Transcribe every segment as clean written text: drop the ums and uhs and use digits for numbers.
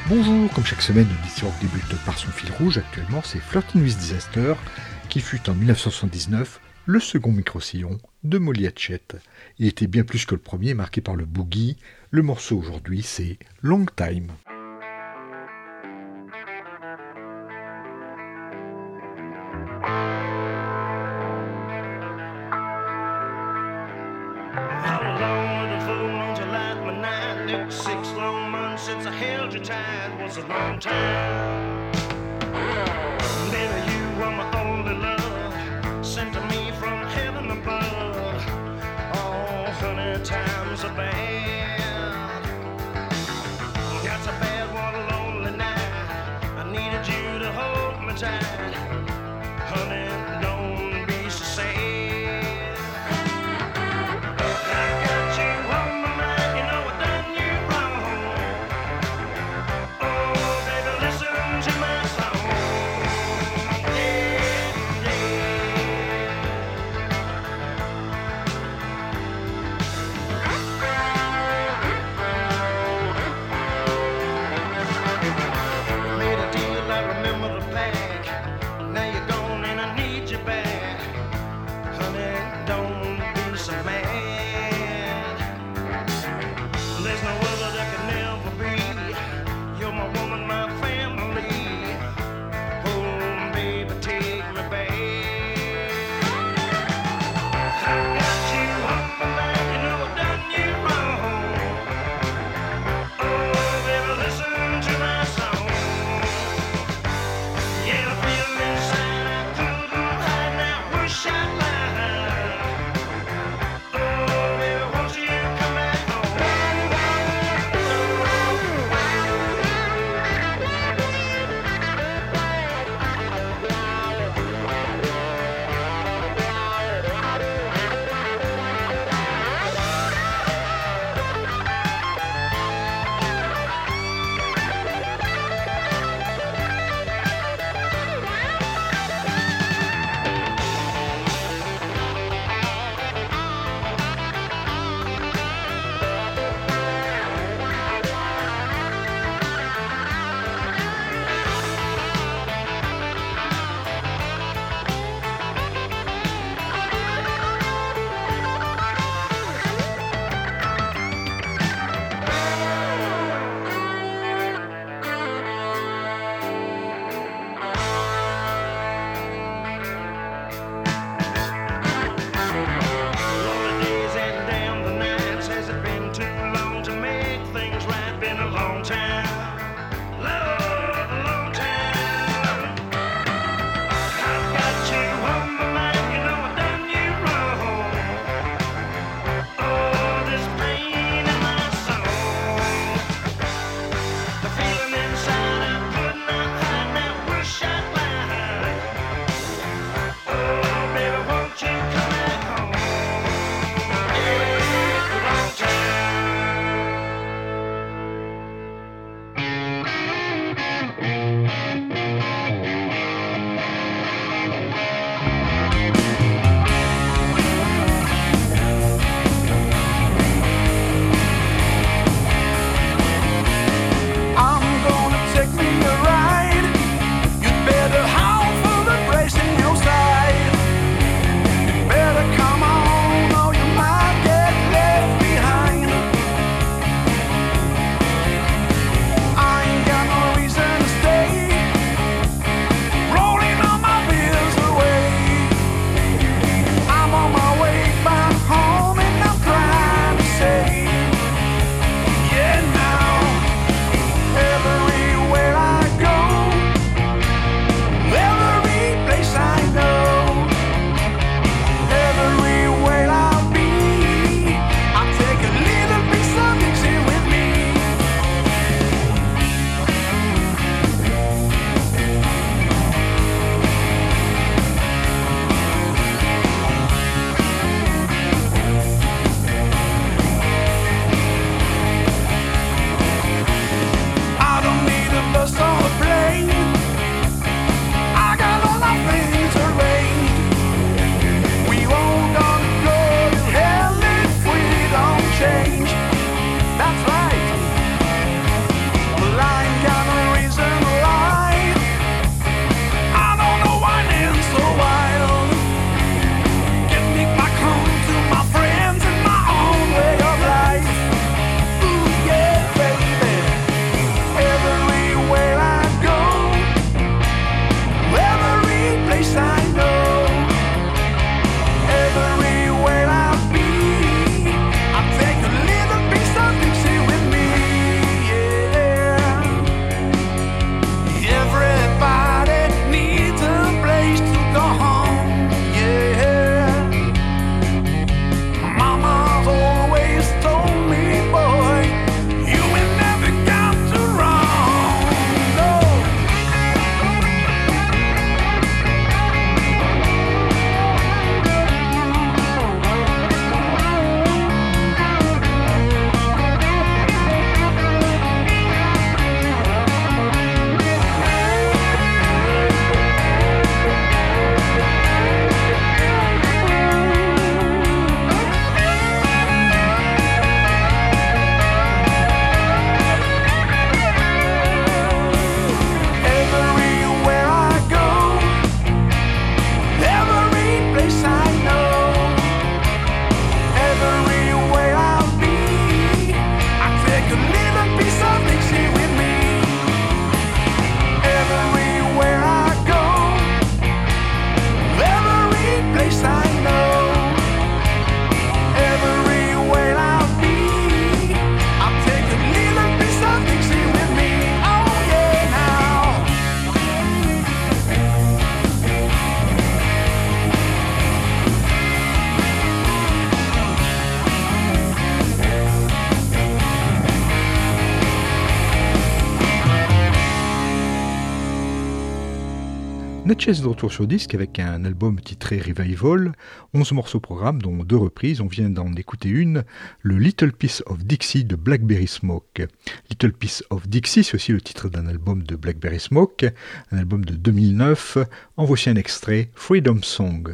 Bonjour, comme chaque semaine, l'émission rock débute par son fil rouge. Actuellement, c'est Flirting with Disaster, qui fut en 1979 le second micro-sillon de Molly Hatchet. Il était bien plus que le premier, marqué par le boogie. Le morceau aujourd'hui, c'est Long Time. A long time. Baby, you were my only love, sent to me from heaven above. Oh, honey, times are bad. Got so bad one lonely night. I needed you to hold me tight. Honey, don't be so sad. I got you on my mind, you know I done you wrong. Oh, baby, listen to my song. Yeah, Made a deal, I remember the pack. Natchez est de retour sur disque avec un album titré Revival, 11 morceaux au programme dont 2 reprises, on vient d'en écouter une, le Little Piece of Dixie de Blackberry Smoke. Little Piece of Dixie, c'est aussi le titre d'un album de Blackberry Smoke, un album de 2009, en voici un extrait, Freedom Song.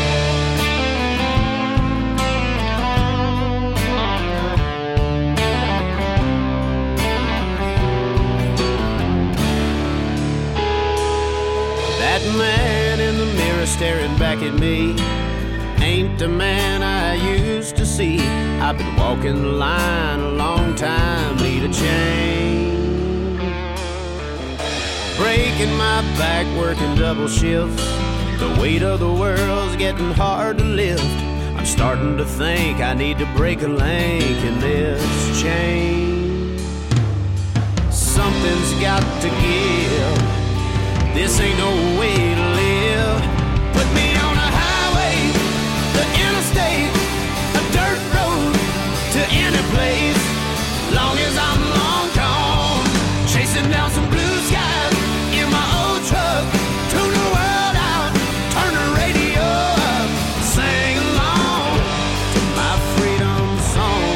Man in the mirror staring back at me ain't the man I used to see. I've been walking the line a long time, need a change. Breaking my back, working double shifts. The weight of the world's getting hard to lift. I'm starting to think I need to break a link in this chain. Something's got to give. This ain't no way to live. Put me on a highway, the interstate, a dirt road to any place. Long as I'm long gone, chasing down some blue skies in my old truck. Tune the world out, turn the radio up, sing along to my freedom song.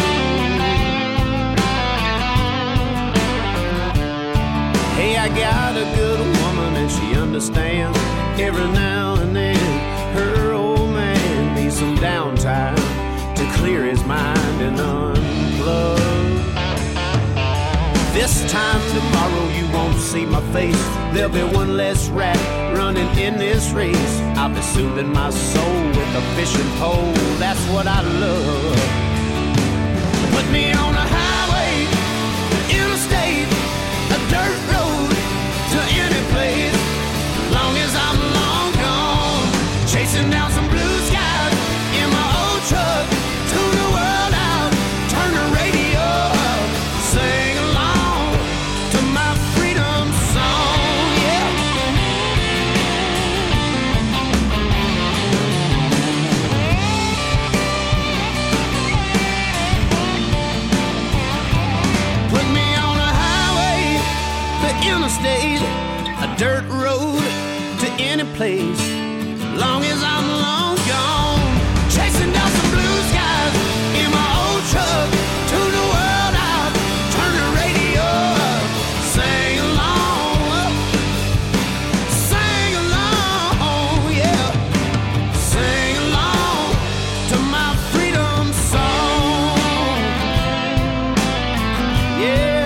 Hey, I got a good she understands. Every now and then her old man needs some downtime to clear his mind and unplug. This time tomorrow you won't see my face. There'll be one less rat running in this race. I'll be soothing my soul with a fishing pole. That's what I love. Put me on a highway, interstate, a dirt road to any place. Long as I'm long gone, chasing down some blue skies in my old truck. Tune the world out, turn the radio up, sing along to my freedom song, yeah. Put me on a highway, the interstate, a dirt road to any place. Long as I'm long gone, chasing down some blue skies in my old truck. Tune the world out, turn the radio up, sing along, yeah, sing along to my freedom song, yeah.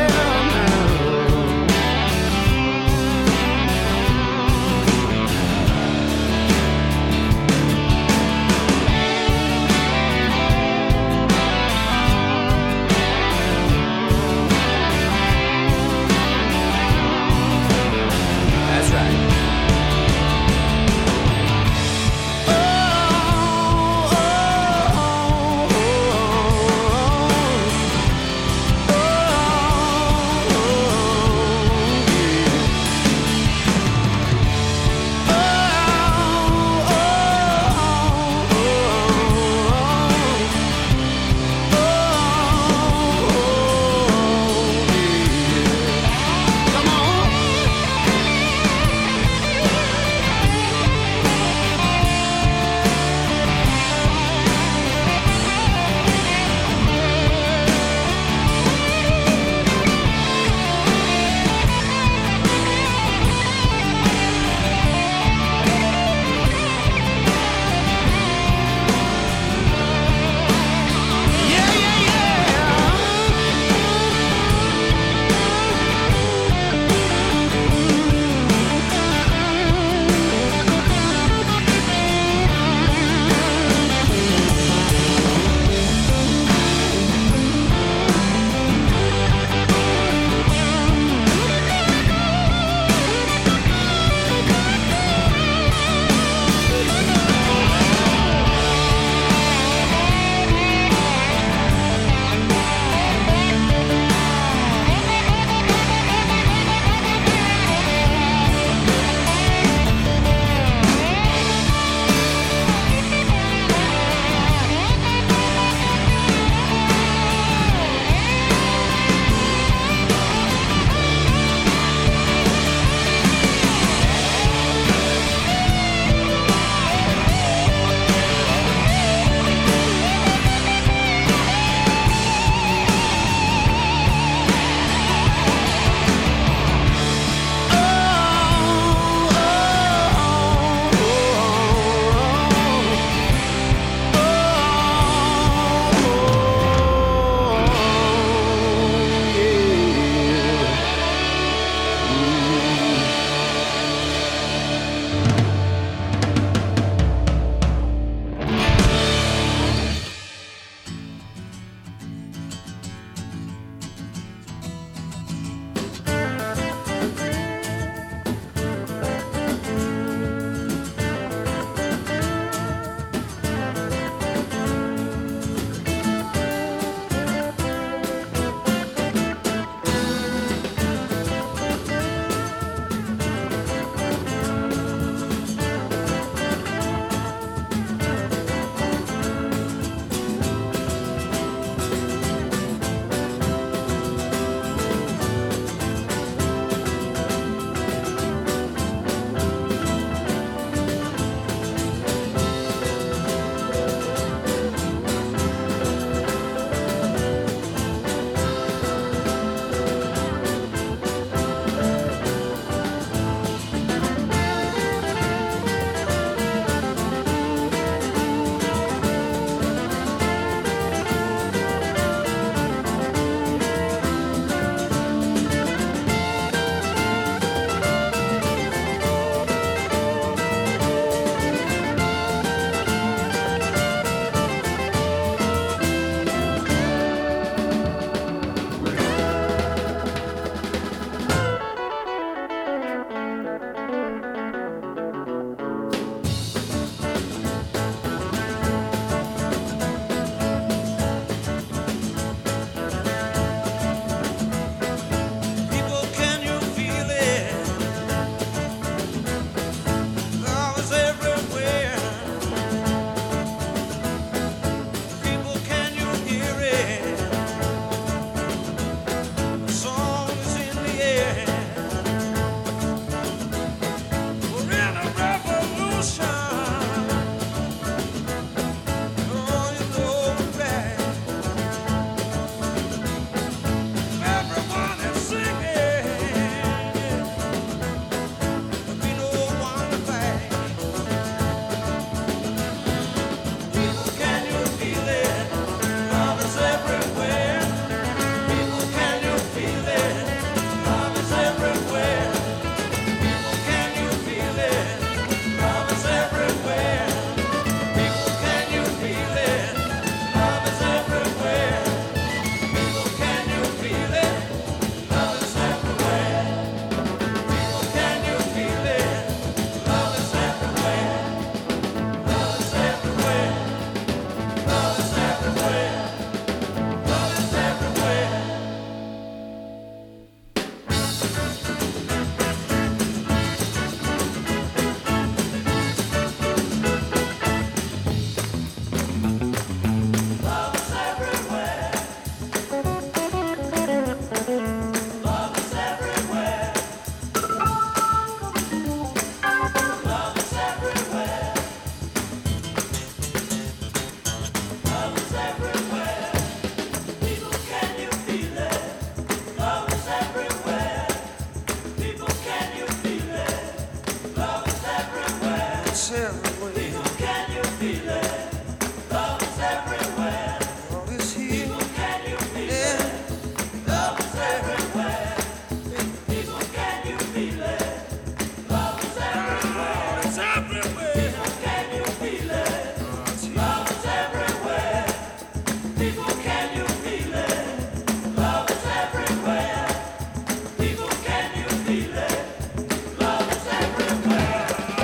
is everywhere. People, can you feel it? Love is everywhere. Love is here. People, can you feel it? Love is everywhere. People, can you feel it? Love is everywhere. It's everywhere. People, can you feel it? Love is everywhere. People, can you feel it? Love is everywhere. People, can you feel it? Love is everywhere.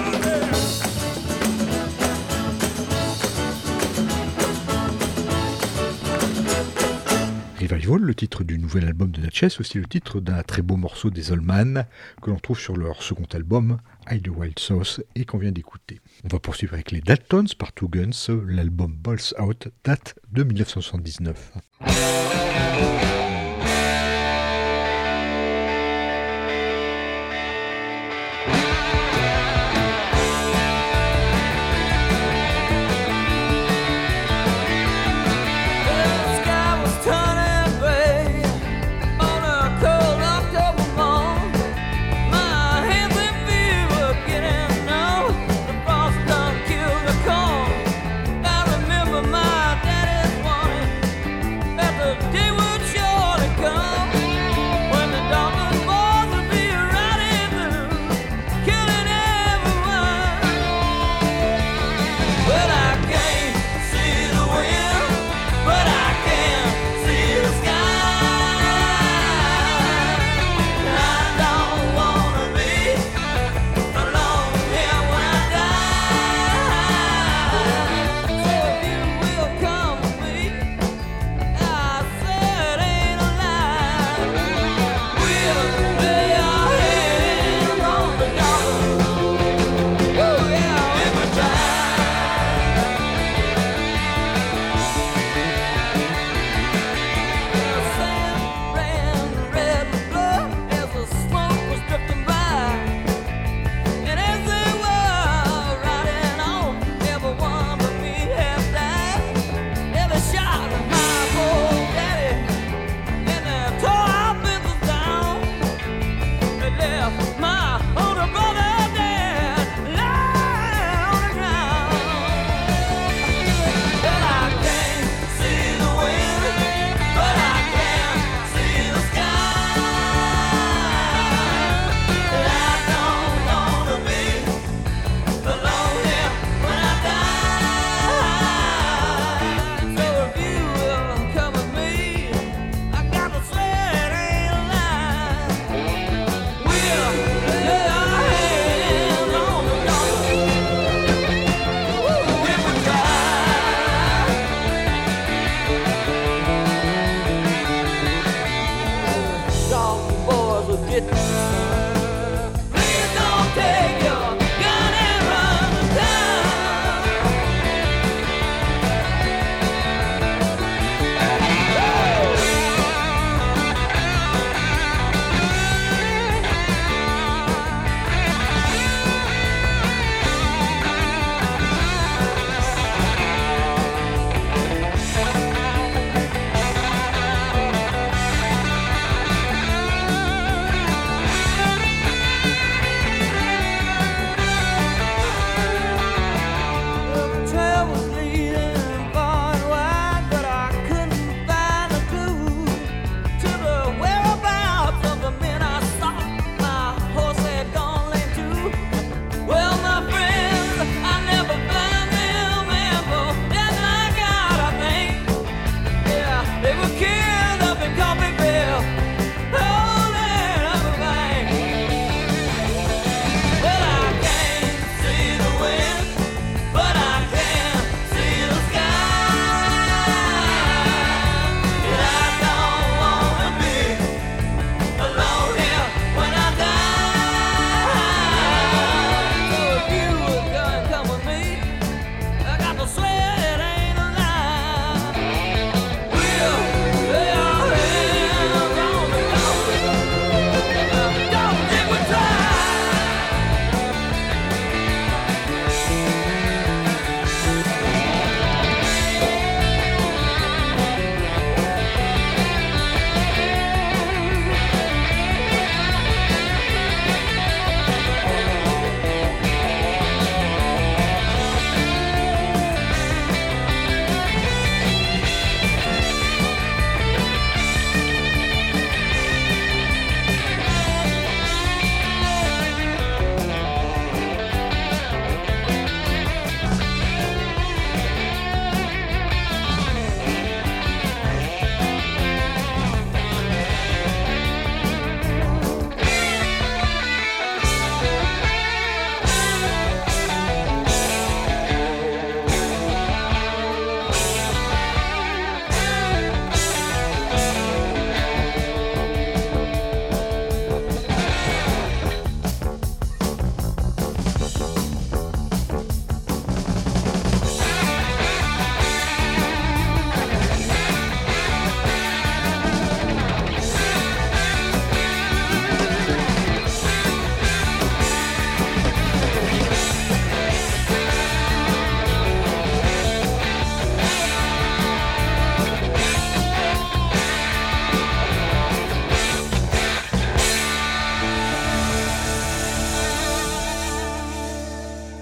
Revival, le titre du nouvel album de Natchez, aussi le titre d'un très beau morceau des Allman que l'on trouve sur leur second album, Hide the Wild Sauce, et qu'on vient d'écouter. On va poursuivre avec les Daltons par Two Guns, l'album Balls Out date de 1979. The sky was turning gray on a cold October morn. My hands and feet were getting numb. The frost done killed the corn. I remember my daddy's warning that the day would show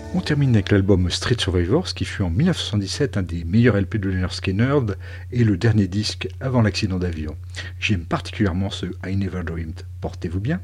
On termine avec l'album Street Survivors qui fut en 1977 un des meilleurs LP de Lynyrd Skynyrd et le dernier disque avant l'accident d'avion. J'aime particulièrement ce I Never Dreamed. Portez-vous bien.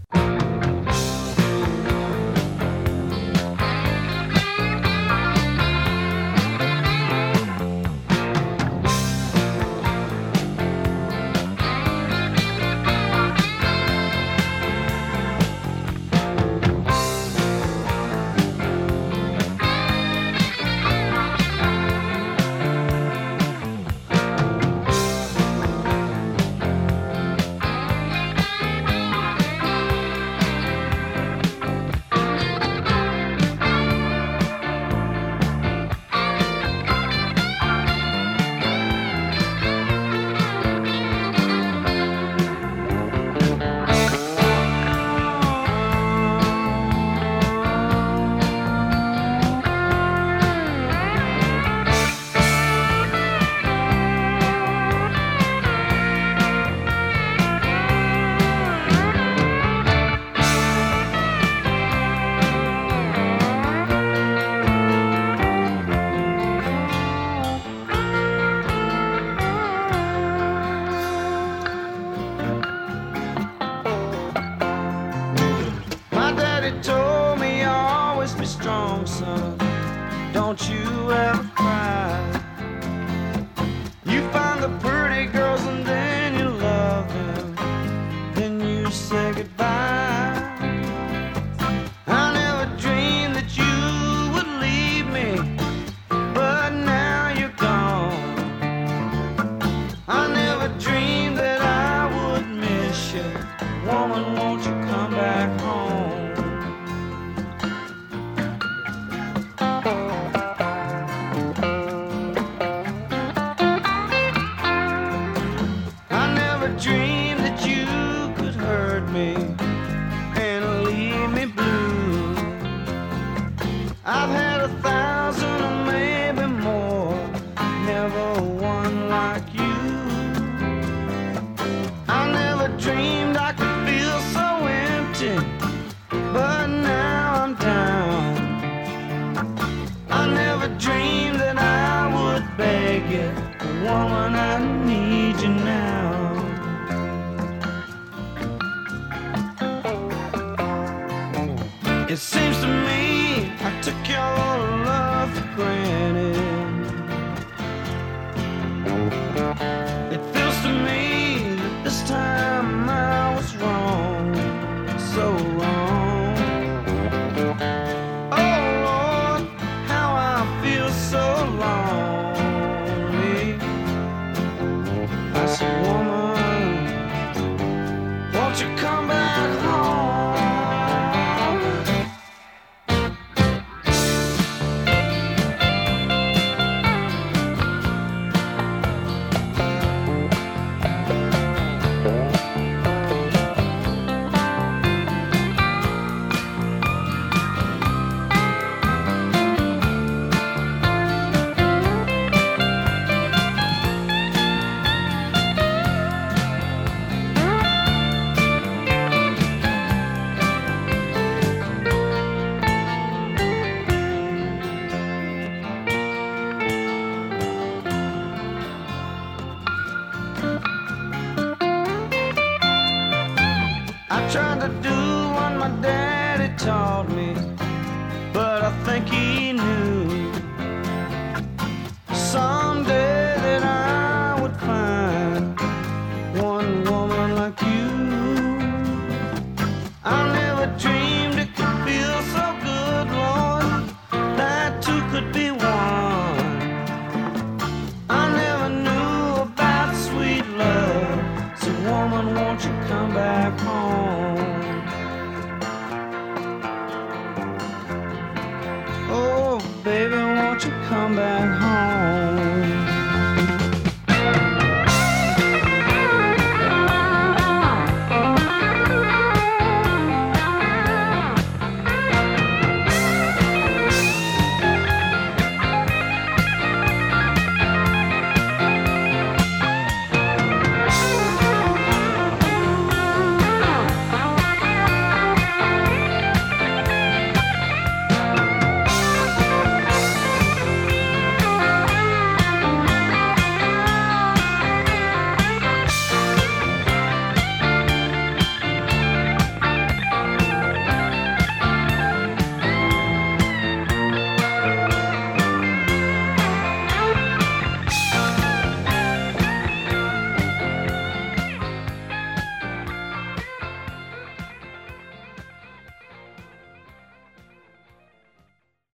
It seems to me I took your love for granted. It feels to me that this time I was wrong, so wrong. Oh Lord, how I feel so lonely. I said, woman, won't you come back home? I tried to do what my daddy taught me, but I think he knew someday that I would find one woman like you. I never dreamed it could feel so good, Lord, that two could be one. I never knew about sweet love, so woman, won't you come back home? Oh, baby, won't you come back home?